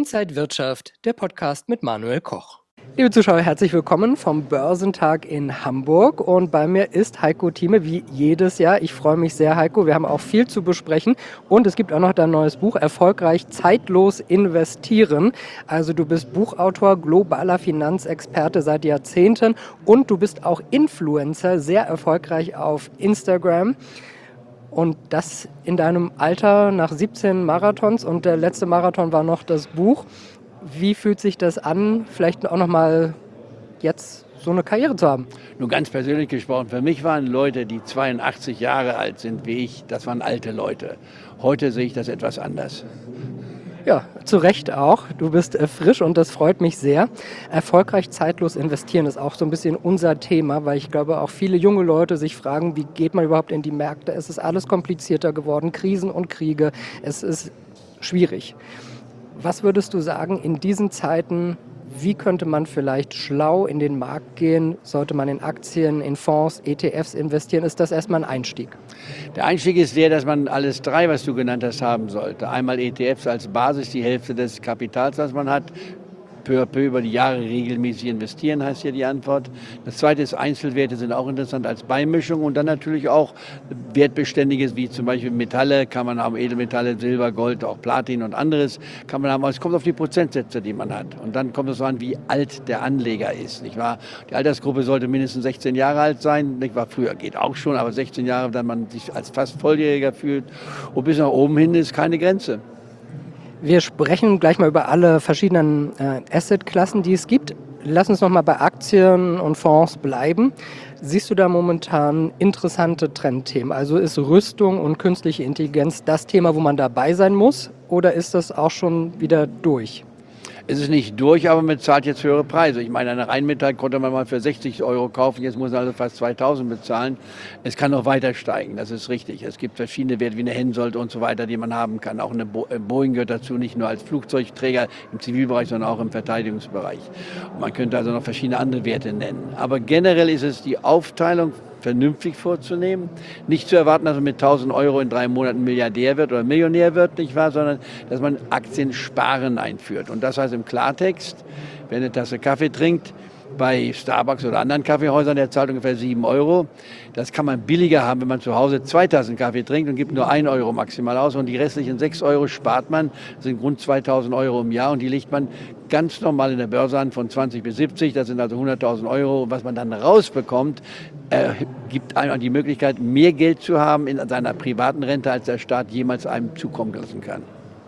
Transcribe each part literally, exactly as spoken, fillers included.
Inside Wirtschaft, der Podcast mit Manuel Koch. Liebe Zuschauer, herzlich willkommen vom Börsentag in Hamburg und bei mir ist Heiko Thieme wie jedes Jahr. Ich freue mich sehr, Heiko. Wir haben auch viel zu besprechen und es gibt auch noch dein neues Buch, Erfolgreich zeitlos investieren. Also du bist Buchautor, globaler Finanzexperte seit Jahrzehnten und du bist auch Influencer, sehr erfolgreich auf Instagram. Und das in deinem Alter nach siebzehn Marathons und der letzte Marathon war noch das Buch. Wie fühlt sich das an, vielleicht auch noch mal jetzt so eine Karriere zu haben? Nur ganz persönlich gesprochen, für mich waren Leute, die zweiundachtzig Jahre alt sind wie ich, das waren alte Leute. Heute sehe ich das etwas anders. Ja, zu Recht auch. Du bist äh, frisch und das freut mich sehr. Erfolgreich zeitlos investieren ist auch so ein bisschen unser Thema, weil ich glaube, auch viele junge Leute sich fragen, wie geht man überhaupt in die Märkte? Es ist alles komplizierter geworden, Krisen und Kriege. Es ist schwierig. Was würdest du sagen in diesen Zeiten, wie könnte man vielleicht schlau in den Markt gehen? Sollte man in Aktien, in Fonds, E T Fs investieren? Ist das erstmal ein Einstieg? Der Einstieg ist der, dass man alles drei, was du genannt hast, haben sollte. Einmal E T Fs als Basis, die Hälfte des Kapitals, was man hat. Peu à peu über die Jahre regelmäßig investieren, heißt hier die Antwort. Das zweite ist, Einzelwerte sind auch interessant als Beimischung und dann natürlich auch Wertbeständiges, wie zum Beispiel Metalle, kann man haben, Edelmetalle, Silber, Gold, auch Platin und anderes kann man haben. Aber es kommt auf die Prozentsätze, die man hat. Und dann kommt es so an, wie alt der Anleger ist, nicht wahr? Die Altersgruppe sollte mindestens sechzehn Jahre alt sein, nicht wahr? Früher geht auch schon, aber sechzehn Jahre, dann man sich als fast Volljähriger fühlt. Und bis nach oben hin ist keine Grenze. Wir sprechen gleich mal über alle verschiedenen äh, Assetklassen, die es gibt. Lass uns noch mal bei Aktien und Fonds bleiben. Siehst du da momentan interessante Trendthemen? Also ist Rüstung und künstliche Intelligenz das Thema, wo man dabei sein muss? Oder ist das auch schon wieder durch? Es ist nicht durch, aber man zahlt jetzt höhere Preise. Ich meine, eine Rheinmetall konnte man mal für sechzig Euro kaufen, jetzt muss man also fast zweitausend bezahlen. Es kann noch weiter steigen, das ist richtig. Es gibt verschiedene Werte wie eine Hensoldt und so weiter, die man haben kann. Auch eine Boeing gehört dazu, nicht nur als Flugzeugträger im Zivilbereich, sondern auch im Verteidigungsbereich. Und man könnte also noch verschiedene andere Werte nennen. Aber generell ist es die Aufteilung vernünftig vorzunehmen. Nicht zu erwarten, dass man mit tausend Euro in drei Monaten Milliardär wird oder Millionär wird, nicht wahr, sondern dass man Aktiensparen einführt. Und das heißt im Klartext, wer eine Tasse Kaffee trinkt, bei Starbucks oder anderen Kaffeehäusern, der zahlt ungefähr sieben Euro. Das kann man billiger haben, wenn man zu Hause zwei Tassen Kaffee trinkt und gibt nur ein Euro maximal aus. Und die restlichen sechs Euro spart man, das sind rund zweitausend Euro im Jahr. Und die legt man ganz normal in der Börse an von zwanzig bis siebzig. Das sind also hunderttausend Euro. Und was man dann rausbekommt, äh, gibt einem die Möglichkeit, mehr Geld zu haben in seiner privaten Rente, als der Staat jemals einem zukommen lassen kann.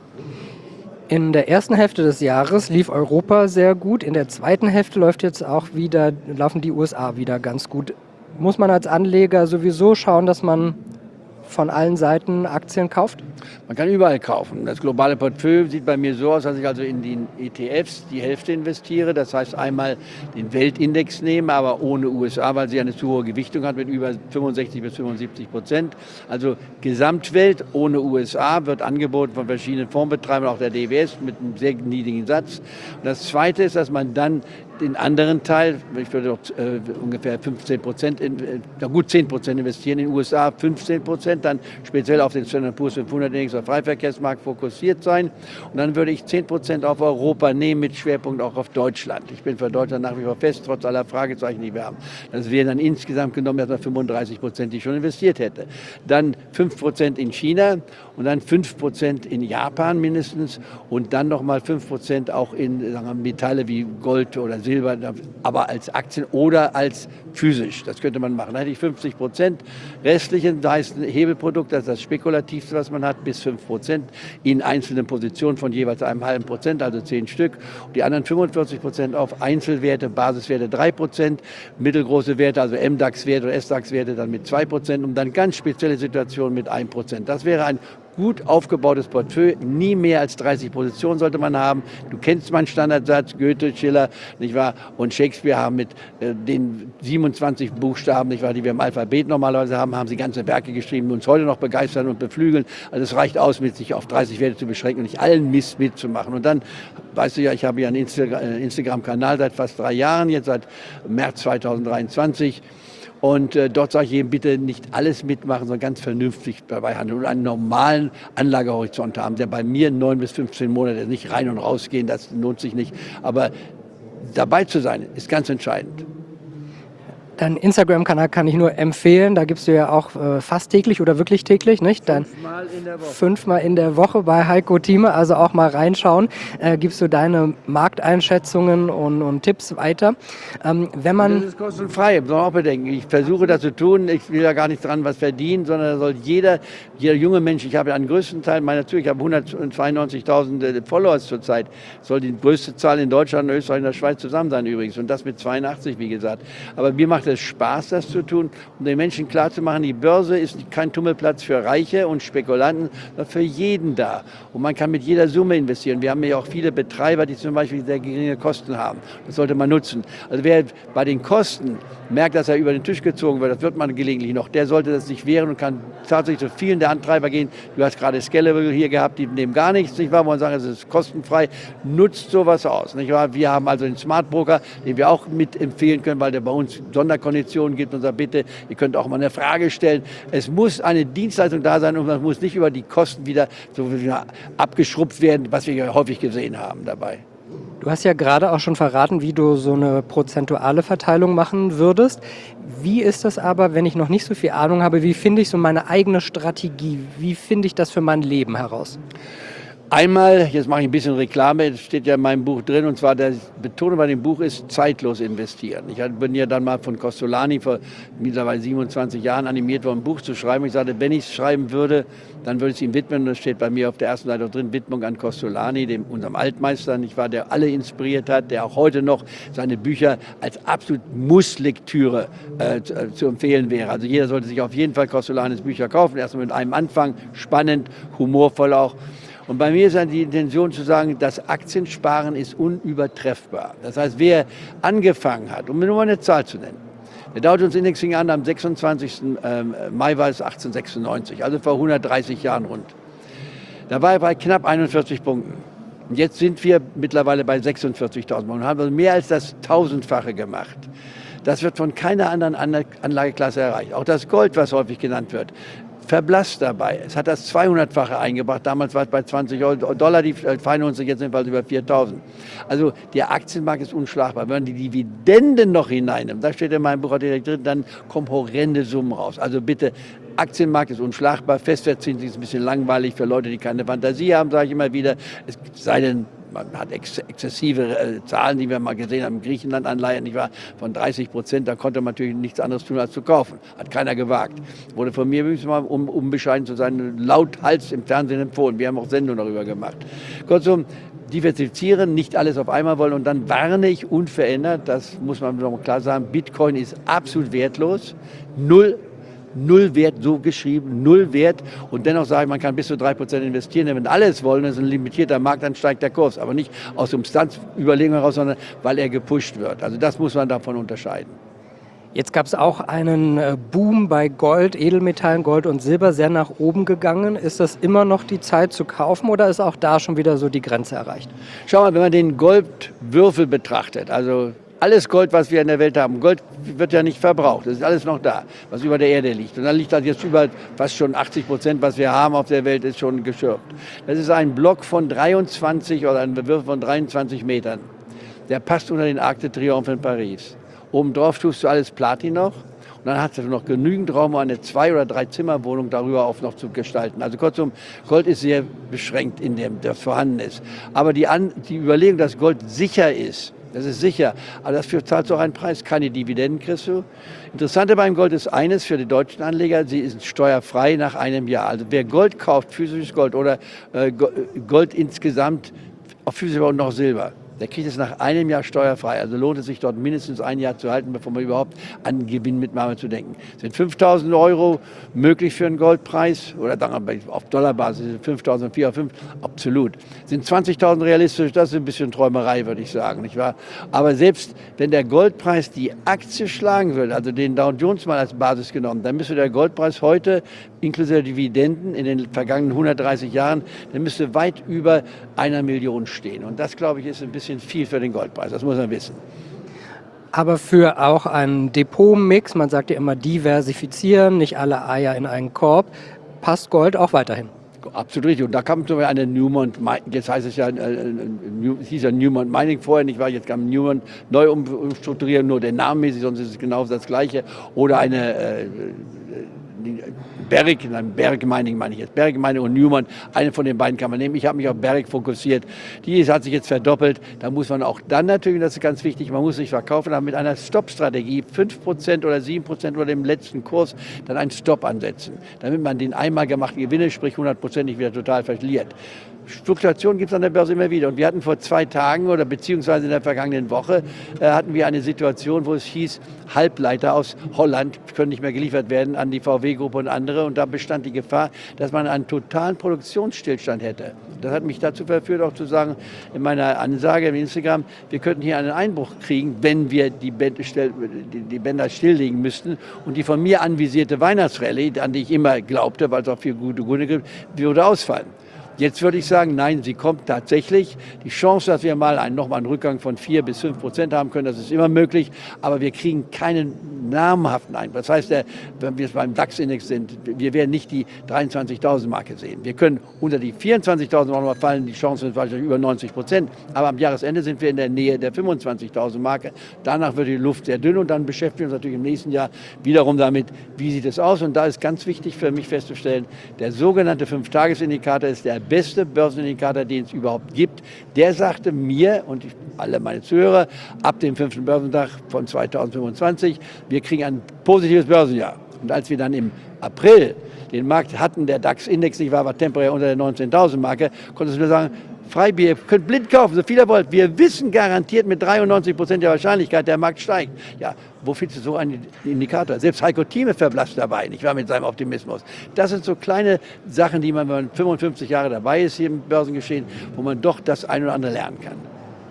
In der ersten Hälfte des Jahres lief Europa sehr gut. In der zweiten Hälfte läuft jetzt auch wieder, laufen die U S A wieder ganz gut. Muss man als Anleger sowieso schauen, dass man von allen Seiten Aktien kauft? Man kann überall kaufen. Das globale Portfolio sieht bei mir so aus, dass ich also in den E T Fs die Hälfte investiere. Das heißt einmal den Weltindex nehme, aber ohne U S A, weil sie eine zu hohe Gewichtung hat mit über fünfundsechzig bis fünfundsiebzig Prozent. Also Gesamtwelt ohne U S A wird angeboten von verschiedenen Fondsbetreibern, auch der D W S mit einem sehr niedrigen Satz. Und das Zweite ist, dass man dann den anderen Teil, ich würde doch äh, ungefähr fünfzehn Prozent, in, äh, gut zehn Prozent investieren, in den U S A fünfzehn Prozent, dann speziell auf den Standard and Poor's fünfhundert Index oder Freiverkehrsmarkt fokussiert sein. Und dann würde ich zehn Prozent auf Europa nehmen, mit Schwerpunkt auch auf Deutschland. Ich bin für Deutschland nach wie vor fest, trotz aller Fragezeichen, die wir haben. Das wären dann insgesamt genommen erstmal fünfunddreißig Prozent, die ich schon investiert hätte. Dann fünf Prozent in China und dann fünf Prozent in Japan mindestens und dann nochmal fünf Prozent auch in sagen wir, Metalle wie Gold oder Silber. Silber, aber als Aktien oder als physisch. Das könnte man machen. Da hätte ich fünfzig Prozent. Restlichen, da heißt ein Hebelprodukt, das ist das Spekulativste, was man hat, bis fünf Prozent in einzelnen Positionen von jeweils einem halben Prozent, also zehn Stück. Und die anderen fünfundvierzig Prozent auf Einzelwerte, Basiswerte drei Prozent, mittelgroße Werte, also M DAX-Werte oder S DAX-Werte dann mit zwei Prozent und dann ganz spezielle Situationen mit ein Prozent. Das wäre ein gut aufgebautes Portfolio, nie mehr als dreißig Positionen sollte man haben. Du kennst meinen Standardsatz, Goethe, Schiller, nicht wahr? Und Shakespeare haben mit äh, den siebenundzwanzig Buchstaben, nicht wahr, die wir im Alphabet normalerweise haben, haben sie ganze Werke geschrieben, die uns heute noch begeistern und beflügeln. Also es reicht aus, mit sich auf dreißig Werte zu beschränken und nicht allen Mist mitzumachen. Und dann, weißt du ja, ich habe ja einen Insta- äh, Instagram-Kanal seit fast drei Jahren, jetzt seit März zweitausenddreiundzwanzig. Und äh, dort sage ich jedem, bitte nicht alles mitmachen, sondern ganz vernünftig dabei handeln und einen normalen Anlagehorizont haben, der bei mir neun bis fünfzehn Monate nicht rein und rausgehen, das lohnt sich nicht. Aber dabei zu sein, ist ganz entscheidend. Deinen Instagram-Kanal kann ich nur empfehlen. Da gibst du ja auch äh, fast täglich oder wirklich täglich, nicht? Dann Fünfmal in der Woche. Fünfmal in der Woche bei Heiko Thieme, also auch mal reinschauen. Äh, gibst du deine Markteinschätzungen und, und Tipps weiter. Ähm, wenn man das ist kostenfrei, muss man auch bedenken. Ich versuche das zu tun. Ich will da gar nicht dran was verdienen, sondern da soll jeder, jeder junge Mensch, ich habe einen größten Teil meiner Tour, ich habe hundertzweiundneunzigtausend Followers zurzeit, soll die größte Zahl in Deutschland, Österreich und der Schweiz zusammen sein übrigens. Und das mit zweiundachtzig, wie gesagt. Aber mir macht es Spaß, das zu tun, um den Menschen klarzumachen, die Börse ist kein Tummelplatz für Reiche und Spekulanten, sondern für jeden da. Und man kann mit jeder Summe investieren. Wir haben ja auch viele Betreiber, die zum Beispiel sehr geringe Kosten haben. Das sollte man nutzen. Also wer bei den Kosten merkt, dass er über den Tisch gezogen wird, das wird man gelegentlich noch, der sollte das sich wehren und kann tatsächlich zu vielen der Antreiber gehen. Du hast gerade Scalable hier gehabt, die nehmen gar nichts, nicht wahr? Wo man sagt, es ist kostenfrei. Nutzt sowas aus, nicht wahr? Wir haben also den Smart Broker, den wir auch mit empfehlen können, weil der bei uns Sonderkonditionen gibt und sagt, bitte, ihr könnt auch mal eine Frage stellen. Es muss eine Dienstleistung da sein und man muss nicht über die Kosten wieder so abgeschrubbt werden, was wir ja häufig gesehen haben dabei. Du hast ja gerade auch schon verraten, wie du so eine prozentuale Verteilung machen würdest. Wie ist das aber, wenn ich noch nicht so viel Ahnung habe, wie finde ich so meine eigene Strategie? Wie finde ich das für mein Leben heraus? Einmal, jetzt mache ich ein bisschen Reklame, das steht ja in meinem Buch drin, und zwar der Betonung bei dem Buch ist zeitlos investieren. Ich bin ja dann mal von Costolani vor mittlerweile siebenundzwanzig Jahren animiert worden, ein Buch zu schreiben. Ich sagte, wenn ich es schreiben würde, dann würde ich es ihm widmen. Und das steht bei mir auf der ersten Seite auch drin, Widmung an Costolani, dem, unserem Altmeister, nicht wahr, der alle inspiriert hat, der auch heute noch seine Bücher als absolut Muss-Lektüre äh, zu, äh, zu empfehlen wäre. Also jeder sollte sich auf jeden Fall Costolanis Bücher kaufen, erstmal mit einem Anfang, spannend, humorvoll auch. Und bei mir ist dann die Intention zu sagen, das Aktiensparen ist unübertreffbar. Das heißt, wer angefangen hat, um mir nur mal eine Zahl zu nennen, der Dow Jones Index fing an am sechsundzwanzigsten Mai war es achtzehnhundertsechsundneunzig, also vor hundertdreißig Jahren rund. Da war er bei knapp einundvierzig Punkten. Und jetzt sind wir mittlerweile bei sechsundvierzigtausend Punkten und haben also mehr als das Tausendfache gemacht. Das wird von keiner anderen Anlageklasse erreicht. Auch das Gold, was häufig genannt wird, verblasst dabei. Es hat das zweihundertfache eingebracht. Damals war es bei zwanzig Dollar die Feinunze, jetzt sind wir über viertausend. Also der Aktienmarkt ist unschlagbar. Wenn man die Dividenden noch hineinnimmt, da steht in meinem Buch direkt drin, dann kommen horrende Summen raus. Also bitte, Aktienmarkt ist unschlagbar. Festwertzinsen ist ein bisschen langweilig für Leute, die keine Fantasie haben, sage ich immer wieder. Es sei denn, man hat ex exzessive äh, Zahlen, die wir mal gesehen haben, Griechenland-Anleihen, nicht wahr, von dreißig Prozent, da konnte man natürlich nichts anderes tun, als zu kaufen. Hat keiner gewagt. Wurde von mir, mal, um unbescheiden zu sein, lauthals im Fernsehen empfohlen. Wir haben auch Sendungen darüber gemacht. Kurzum, diversifizieren, nicht alles auf einmal wollen, und dann warne ich unverändert, das muss man noch mal klar sagen, Bitcoin ist absolut wertlos, null Null Wert, so geschrieben, null Wert, und dennoch sage ich, man kann bis zu drei Prozent investieren, denn wenn alles wollen, das ist ein limitierter Markt, dann steigt der Kurs, aber nicht aus Substanzüberlegung heraus, sondern weil er gepusht wird. Also das muss man davon unterscheiden. Jetzt gab es auch einen äh, Boom bei Gold, Edelmetallen, Gold und Silber, sehr nach oben gegangen. Ist das immer noch die Zeit zu kaufen oder ist auch da schon wieder so die Grenze erreicht? Schau mal, wenn man den Goldwürfel betrachtet, also alles Gold, was wir in der Welt haben, Gold wird ja nicht verbraucht, das ist alles noch da, was über der Erde liegt. Und dann liegt das jetzt über fast schon achtzig Prozent, was wir haben auf der Welt, ist schon geschürft. Das ist ein Block von dreiundzwanzig oder ein Würfel von dreiundzwanzig Metern. Der passt unter den Arc de Triomphe in Paris. Obendrauf tust du alles Platin noch. Und dann hast du noch genügend Raum, um eine Zwei- oder Drei-Zimmer-Wohnung darüber auch noch zu gestalten. Also kurzum, Gold ist sehr beschränkt in dem, das vorhanden ist. Aber die, An die Überlegung, dass Gold sicher ist, das ist sicher, aber dafür zahlst du auch einen Preis. Keine Dividenden kriegst du. Interessante beim Gold ist eines für die deutschen Anleger, sie ist steuerfrei nach einem Jahr. Also wer Gold kauft, physisches Gold oder äh, Gold insgesamt, auch physisch und noch Silber, der kriegt es nach einem Jahr steuerfrei. Also lohnt es sich dort mindestens ein Jahr zu halten, bevor man überhaupt an Gewinnmitnahme zu denken. Sind fünftausend Euro möglich für einen Goldpreis? Oder dann auf Dollarbasis sind fünftausend, vier, fünf? Absolut. Sind zwanzigtausend realistisch? Das ist ein bisschen Träumerei, würde ich sagen, nicht wahr? Aber selbst wenn der Goldpreis die Aktie schlagen würde, also den Dow Jones mal als Basis genommen, dann müsste der Goldpreis heute inklusive Dividenden in den vergangenen hundertdreißig Jahren, dann müsste weit über einer Million stehen. Und das, glaube ich, ist ein bisschen viel für den Goldpreis. Das muss man wissen. Aber für auch einen Depotmix, man sagt ja immer diversifizieren, nicht alle Eier in einen Korb, passt Gold auch weiterhin. Absolut richtig. Und da kam zum Beispiel eine Newmont, jetzt heißt es ja, es hieß ja Newmont Mining vorher, ich war jetzt am Newmont neu umstrukturieren, nur der Namenmäßig, sonst ist es genau das Gleiche. Oder eine äh, Barrick, nein, Barrick Mining meine ich jetzt, Barrick Mining und Newmont, eine von den beiden kann man nehmen. Ich habe mich auf Barrick fokussiert. Die hat sich jetzt verdoppelt. Da muss man auch dann natürlich, das ist ganz wichtig, man muss sich verkaufen, aber mit einer Stop-Strategie, fünf Prozent oder sieben Prozent oder dem letzten Kurs, dann einen Stop ansetzen, damit man den einmal gemachten Gewinne, sprich hundert Prozent, nicht wieder total verliert. Fluktuation gibt es an der Börse immer wieder. Und wir hatten vor zwei Tagen oder beziehungsweise in der vergangenen Woche äh, hatten wir eine Situation, wo es hieß, Halbleiter aus Holland können nicht mehr geliefert werden an die V W-Gruppe und andere. Und da bestand die Gefahr, dass man einen totalen Produktionsstillstand hätte. Das hat mich dazu verführt, auch zu sagen, in meiner Ansage im Instagram, wir könnten hier einen Einbruch kriegen, wenn wir die Bänder, die Bänder stilllegen müssten. Und die von mir anvisierte Weihnachtsrallye, an die ich immer glaubte, weil es auch viel gute Gründe gibt, würde ausfallen. Jetzt würde ich sagen, nein, sie kommt tatsächlich. Die Chance, dass wir mal einen, nochmal einen Rückgang von vier bis fünf Prozent haben können, das ist immer möglich. Aber wir kriegen keinen namhaften Einbruch. Das heißt, der, wenn wir beim DAX-Index sind, wir werden nicht die dreiundzwanzigtausend-Marke sehen. Wir können unter die vierundzwanzigtausend noch mal fallen. Die Chance ist wahrscheinlich über neunzig Prozent. Aber am Jahresende sind wir in der Nähe der fünfundzwanzigtausend-Marke. Danach wird die Luft sehr dünn und dann beschäftigen wir uns natürlich im nächsten Jahr wiederum damit, wie sieht es aus. Und da ist ganz wichtig für mich festzustellen, der sogenannte fünf-Tages-Indikator ist der beste Börsenindikator, den es überhaupt gibt. Der sagte mir und alle meine Zuhörer, ab dem fünften Börsentag von zweitausendfünfundzwanzig, wir kriegen ein positives Börsenjahr. Und als wir dann im April den Markt hatten, der DAX-Index nicht war, war temporär unter der neunzehntausend-Marke, konnte es nur sagen, Freibier, ihr könnt blind kaufen, so viel ihr wollt. Wir wissen garantiert mit dreiundneunzig Prozent der Wahrscheinlichkeit, der Markt steigt. Ja, wo findest du so einen Indikator? Selbst Heiko Thieme verblasst dabei, nicht wahr, mit seinem Optimismus. Das sind so kleine Sachen, die man, wenn man fünfundfünfzig Jahre dabei ist hier im Börsengeschehen, wo man doch das ein oder andere lernen kann.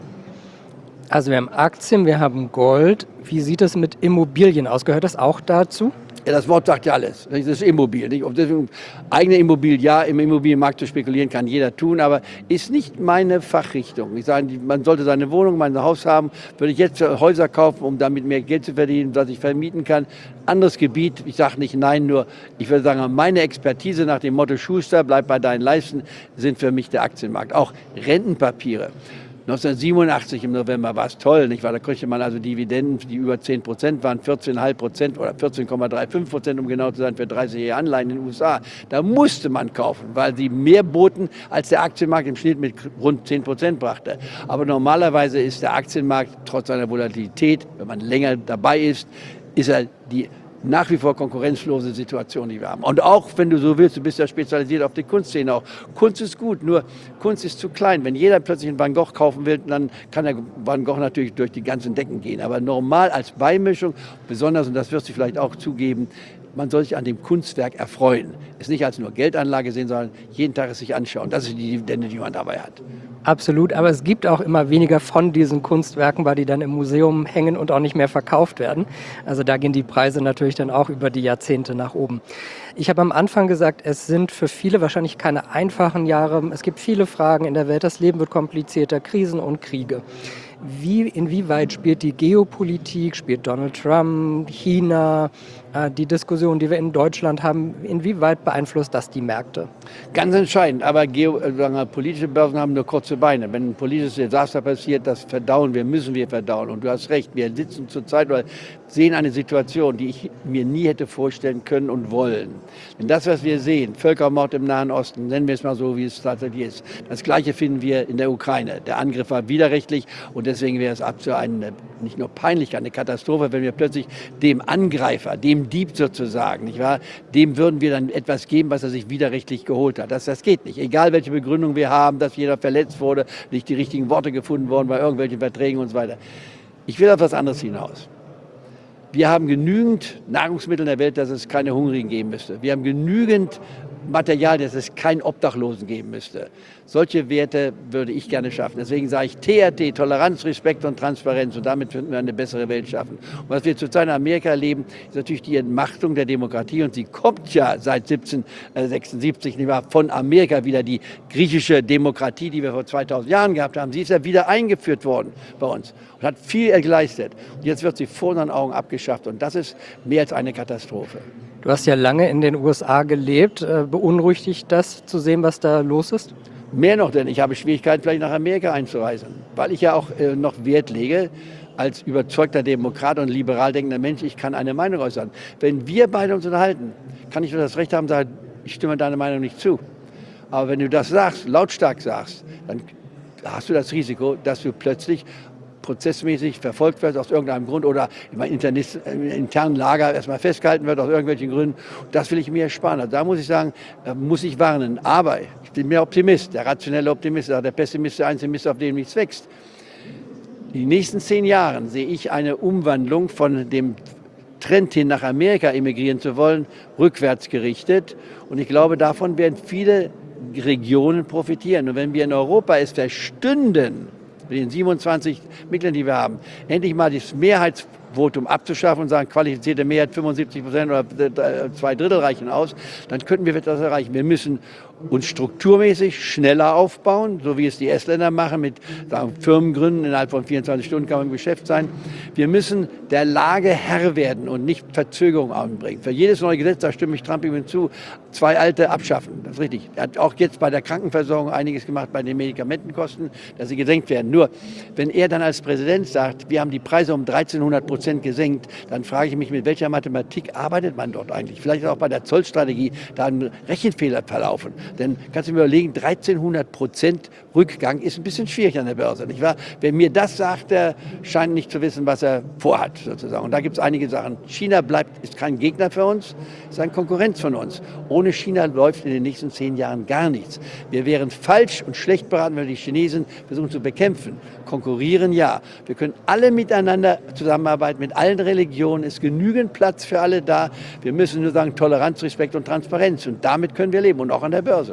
Also wir haben Aktien, wir haben Gold. Wie sieht es mit Immobilien aus? Gehört das auch dazu? Ja, das Wort sagt ja alles. Das ist Immobilien. Nicht? Und deswegen, eigene Immobilie, ja, im Immobilienmarkt zu spekulieren kann jeder tun, aber ist nicht meine Fachrichtung. Ich sage, man sollte seine Wohnung, mein Haus haben. Würde ich jetzt Häuser kaufen, um damit mehr Geld zu verdienen, was ich vermieten kann. Anderes Gebiet, ich sage nicht nein, nur ich würde sagen, meine Expertise nach dem Motto Schuster, bleib bei deinen Leisten, sind für mich der Aktienmarkt. Auch Rentenpapiere. neunzehnhundertsiebenundachtzig im November war es toll, nicht wahr? Da kriegte man also Dividenden, die über zehn Prozent waren, vierzehn Komma fünf Prozent oder vierzehn Komma fünfunddreißig Prozent, um genau zu sein, für dreißigjährige Anleihen in den U S A. Da musste man kaufen, weil sie mehr boten, als der Aktienmarkt im Schnitt mit rund zehn Prozent brachte. Aber normalerweise ist der Aktienmarkt trotz seiner Volatilität, wenn man länger dabei ist, ist er die nach wie vor konkurrenzlose Situation, die wir haben. Und auch, wenn du so willst, du bist ja spezialisiert auf die Kunstszene auch. Kunst ist gut, nur Kunst ist zu klein. Wenn jeder plötzlich einen Van Gogh kaufen will, dann kann der Van Gogh natürlich durch die ganzen Decken gehen. Aber normal als Beimischung, besonders, und das wirst du vielleicht auch zugeben, man soll sich an dem Kunstwerk erfreuen. Es nicht als nur Geldanlage sehen, sondern jeden Tag es sich anschauen. Das ist die Dividende, die man dabei hat. Absolut, aber es gibt auch immer weniger von diesen Kunstwerken, weil die dann im Museum hängen und auch nicht mehr verkauft werden. Also da gehen die Preise natürlich dann auch über die Jahrzehnte nach oben. Ich habe am Anfang gesagt, es sind für viele wahrscheinlich keine einfachen Jahre. Es gibt viele Fragen in der Welt, das Leben wird komplizierter, Krisen und Kriege. Wie, inwieweit spielt die Geopolitik, spielt Donald Trump, China, äh, die Diskussion, die wir in Deutschland haben, inwieweit beeinflusst das die Märkte? Ganz entscheidend, aber Geo, äh, sagen wir, politische Börsen haben nur kurze Beine. Wenn ein politisches Desaster passiert, das verdauen wir, müssen wir verdauen. Und du hast recht, wir sitzen zurzeit oder sehen eine Situation, die ich mir nie hätte vorstellen können und wollen. Denn das, was wir sehen, Völkermord im Nahen Osten, nennen wir es mal so, wie es tatsächlich ist, das Gleiche finden wir in der Ukraine. Der Angriff war widerrechtlich und deswegen wäre es ab zu eine, nicht nur peinlich, eine Katastrophe, wenn wir plötzlich dem Angreifer, dem Dieb sozusagen, nicht wahr, dem würden wir dann etwas geben, was er sich widerrechtlich geholt hat. Das, das geht nicht. Egal, welche Begründung wir haben, dass jeder verletzt wurde, nicht die richtigen Worte gefunden worden bei irgendwelchen Verträgen und so weiter. Ich will auf was anderes hinaus. Wir haben genügend Nahrungsmittel in der Welt, dass es keine Hungrigen geben müsste. Wir haben genügend Material, dass es keinen Obdachlosen geben müsste. Solche Werte würde ich gerne schaffen. Deswegen sage ich T R T, Toleranz, Respekt und Transparenz. Und damit könnten wir eine bessere Welt schaffen. Und was wir zurzeit in Amerika erleben, ist natürlich die Entmachtung der Demokratie. Und sie kommt ja seit siebzehnhundertsechsundsiebzig nicht wahr, von Amerika wieder. Die griechische Demokratie, die wir vor zweitausend Jahren gehabt haben, sie ist ja wieder eingeführt worden bei uns und hat viel geleistet. Und jetzt wird sie vor unseren Augen abgeschafft. Und das ist mehr als eine Katastrophe. Du hast ja lange in den U S A gelebt. Beunruhigt dich das, zu sehen, was da los ist? Mehr noch, denn ich habe Schwierigkeiten, vielleicht nach Amerika einzureisen, weil ich ja auch äh, noch Wert lege, als überzeugter Demokrat und liberal denkender Mensch, ich kann eine Meinung äußern. Wenn wir beide uns unterhalten, kann ich nur das Recht haben, zu sagen, ich stimme deiner Meinung nicht zu. Aber wenn du das sagst, lautstark sagst, dann hast du das Risiko, dass du plötzlich prozessmäßig verfolgt wird aus irgendeinem Grund oder im internen Lager erstmal festgehalten wird aus irgendwelchen Gründen. Das will ich mir ersparen. Also da muss ich sagen, da muss ich warnen. Aber ich bin mehr Optimist, der rationelle Optimist, der Pessimist, der einzige Mist, auf dem nichts wächst. In den nächsten zehn Jahren sehe ich eine Umwandlung von dem Trend hin, nach Amerika emigrieren zu wollen, rückwärts gerichtet. Und ich glaube, davon werden viele Regionen profitieren. Und wenn wir in Europa es verstünden, mit den siebenundzwanzig Mitgliedern, die wir haben, endlich mal das Mehrheitsvotum abzuschaffen und sagen, qualifizierte Mehrheit fünfundsiebzig Prozent oder zwei Drittel reichen aus, dann könnten wir das erreichen. Wir müssen uns strukturmäßig schneller aufbauen, so wie es die Estländer machen, mit sagen, Firmengründen. Innerhalb von vierundzwanzig Stunden kann man im Geschäft sein. Wir müssen der Lage Herr werden und nicht Verzögerung anbringen. Für jedes neue Gesetz, da stimme ich Trump ihm zu, zwei alte abschaffen. Das ist richtig. Er hat auch jetzt bei der Krankenversorgung einiges gemacht, bei den Medikamentenkosten, dass sie gesenkt werden. Nur, wenn er dann als Präsident sagt, wir haben die Preise um dreizehnhundert Prozent gesenkt, dann frage ich mich, mit welcher Mathematik arbeitet man dort eigentlich? Vielleicht auch bei der Zollstrategie, da ein Rechenfehler verlaufen. Denn kannst du mir überlegen, dreizehnhundert Prozent Rückgang ist ein bisschen schwierig an der Börse, nicht wahr? Wer mir das sagt, der scheint nicht zu wissen, was er vorhat, sozusagen. Und da gibt es einige Sachen. China bleibt, ist kein Gegner für uns, ist ein Konkurrenz von uns. Ohne China läuft in den nächsten zehn Jahren gar nichts. Wir wären falsch und schlecht beraten, wenn wir die Chinesen versuchen zu bekämpfen. Konkurrieren, ja. Wir können alle miteinander zusammenarbeiten, mit allen Religionen, ist genügend Platz für alle da. Wir müssen nur sagen, Toleranz, Respekt und Transparenz. Und damit können wir leben und auch an der Börse.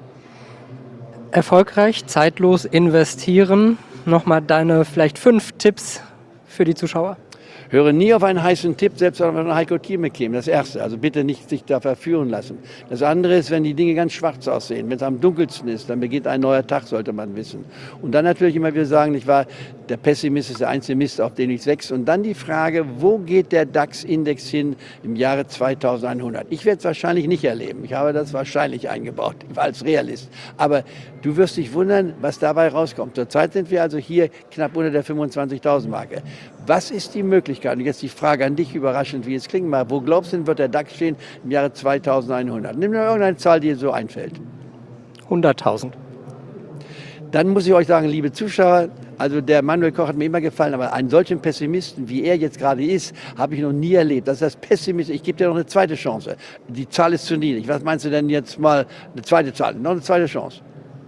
Erfolgreich, zeitlos investieren. Nochmal deine vielleicht fünf Tipps für die Zuschauer. Höre nie auf einen heißen Tipp, selbst wenn man Heiko Thieme käme. Das Erste. Also bitte nicht sich da verführen lassen. Das andere ist, wenn die Dinge ganz schwarz aussehen. Wenn es am dunkelsten ist, dann beginnt ein neuer Tag, sollte man wissen. Und dann natürlich immer wieder sagen, nicht wahr, der Pessimist ist der einzige Mist, auf den nichts wächst. Und dann die Frage, wo geht der DAX-Index hin im Jahre zweitausendeinhundert? Ich werde es wahrscheinlich nicht erleben. Ich habe das wahrscheinlich eingebaut, als Realist. Aber du wirst dich wundern, was dabei rauskommt. Zurzeit sind wir also hier knapp unter der fünfundzwanzigtausend Marke. Was ist die Möglichkeit? Und jetzt die Frage an dich, überraschend, wie es klingt mal. Wo glaubst du, wird der DAX stehen im Jahre zweitausendeinhundert? Nimm mir irgendeine Zahl, die dir so einfällt. hunderttausend. Dann muss ich euch sagen, liebe Zuschauer, also der Manuel Koch hat mir immer gefallen, aber einen solchen Pessimisten, wie er jetzt gerade ist, habe ich noch nie erlebt. Das ist das Pessimist. Ich gebe dir noch eine zweite Chance. Die Zahl ist zu niedrig. Was meinst du denn jetzt mal, eine zweite Zahl? Noch eine zweite Chance.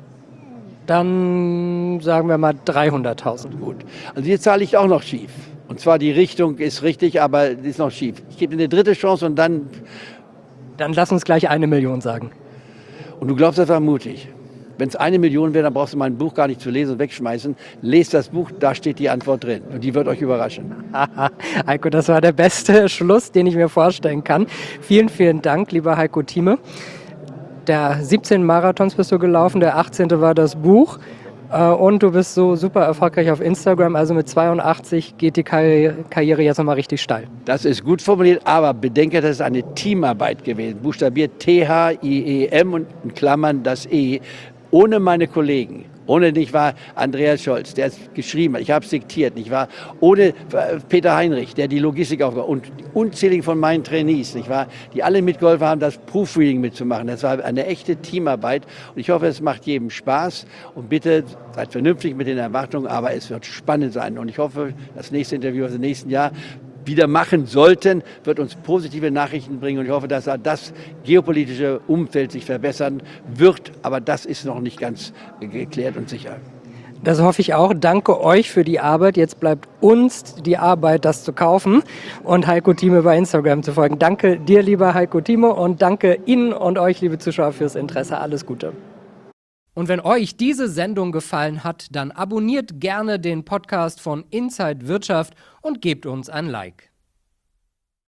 Dann sagen wir mal dreihunderttausend. Gut. Also die Zahl liegt auch noch schief. Und zwar die Richtung ist richtig, aber die ist noch schief. Ich gebe dir eine dritte Chance und dann... Dann lass uns gleich eine Million sagen. Und du glaubst, das war mutig. Wenn es eine Million wäre, dann brauchst du mein Buch gar nicht zu lesen und wegschmeißen. Lest das Buch, da steht die Antwort drin. Und die wird euch überraschen. Heiko, das war der beste Schluss, den ich mir vorstellen kann. Vielen, vielen Dank, lieber Heiko Thieme. Der siebzehn Marathons bist du gelaufen, der achtzehnte war das Buch. Und du bist so super erfolgreich auf Instagram, also mit zweiundachtzig geht die Karriere jetzt nochmal richtig steil. Das ist gut formuliert, aber bedenke, das ist eine Teamarbeit gewesen. Buchstabiert T H I E M und in Klammern das E. Ohne meine Kollegen, ohne, nicht wahr, Andreas Scholz, der es geschrieben hat, ich habe es diktiert, nicht wahr, ohne Peter Heinrich, der die Logistik aufgebaut und unzählige von meinen Trainees, nicht wahr, die alle mitgeholfen haben, das Proofreading mitzumachen. Das war eine echte Teamarbeit und ich hoffe, es macht jedem Spaß und bitte seid vernünftig mit den Erwartungen, aber es wird spannend sein und ich hoffe, das nächste Interview, also im nächsten Jahr, wieder machen sollten, wird uns positive Nachrichten bringen. Und ich hoffe, dass das geopolitische Umfeld sich verbessern wird. Aber das ist noch nicht ganz geklärt und sicher. Das hoffe ich auch. Danke euch für die Arbeit. Jetzt bleibt uns die Arbeit, das zu kaufen und Heiko Thieme bei Instagram zu folgen. Danke dir, lieber Heiko Thieme, und danke Ihnen und euch, liebe Zuschauer, fürs Interesse. Alles Gute. Und wenn euch diese Sendung gefallen hat, dann abonniert gerne den Podcast von Inside Wirtschaft und gebt uns ein Like.